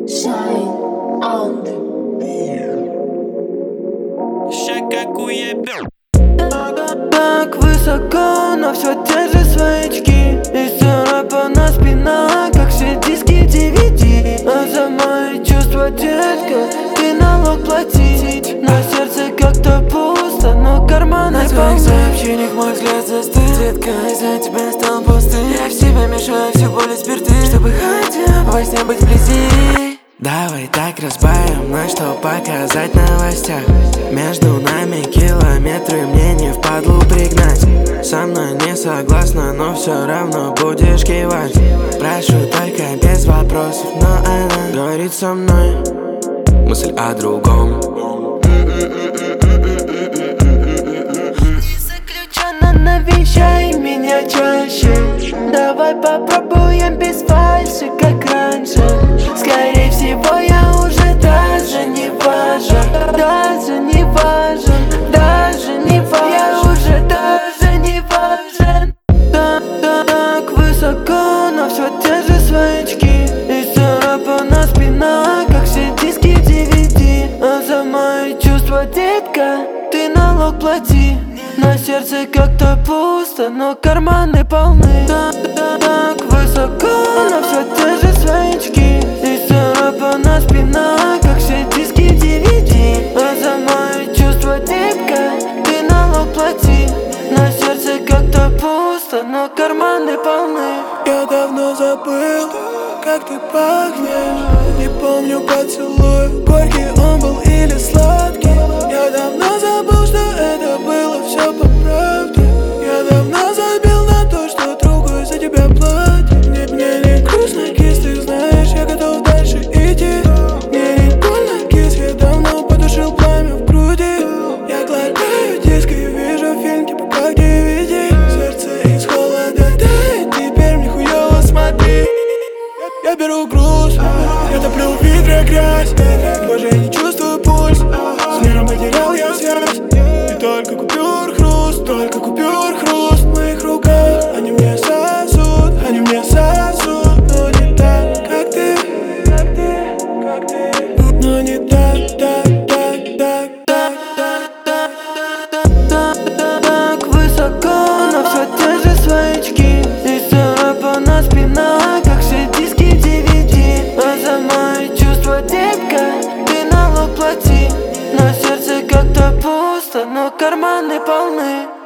Shine on the Так высоко, но все те же своячки и царапана спина, как все диски DVD. А за мои чувства, детка, ты налог платить. На сердце как-то пусто, но карманы полны. На твоих сообщениях мой взгляд застыл. Детка, из-за тебя стал пустым. Я в себя мешаю все более спирты, чтобы хотя бы во сне быть вблизи. Давай так разбавим, на что показать в новостях. Между нами километры, мне не впадлу пригнать. Со мной не согласна, но все равно будешь кивать. Прошу только без вопросов, но она говорит со мной. Мысль о другом. Не заключена, навещай меня чаще. Давай попробуем без фальши, как раньше. Скорее всего, я уже даже не важен. Даже не важен, даже не важен. Я уже даже не важен. Так высоко, но все те же своячки и царапана спина, как все диски DVD. А за мои чувства, детка, ты налог плати. На сердце как-то пусто, но карманы полны. Так высоко, но все те же своячки и царапана спина, как все диски DVD. А за мои чувства, детка, ты налог плати. На сердце как-то пусто, но карманы полны. Я давно забыл, как ты пахнешь. Не помню поцелуй, горький он был или сладкий. Я давно забыл, что это было все по правде. Я давно забил на то, что другой за тебя платит. Мне не грустно, кис, ты знаешь, я готов дальше идти. Мне не больно, кис, я давно потушил пламя в груди. Я глотаю диск и вижу фильм типа как DVD. Сердце из холода тает, теперь мне хуёво смотри. Я беру груз, я топлю в ведре грязь. Боже, я не чувствую пульс, с миром потерял я связь. И только купюр хруст в моих руках. Они мне сосут, но не так, как ты. Но не так. Так высоко, но все те же своячки и царапана спина, как все диски DVD. А за мои чувства, детка, ты налог плати. На сердце как-то пусто, но карманы полны.